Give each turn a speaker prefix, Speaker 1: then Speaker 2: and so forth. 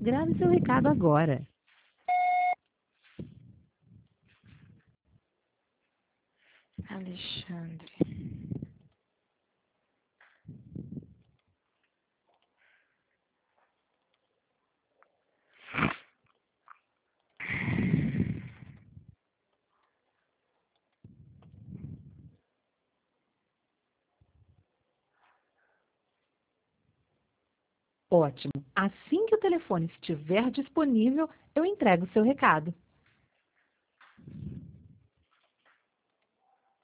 Speaker 1: Grave seu recado agora.
Speaker 2: Alexandre.
Speaker 1: Ótimo. Assim que o telefone estiver disponível, eu entrego o seu recado.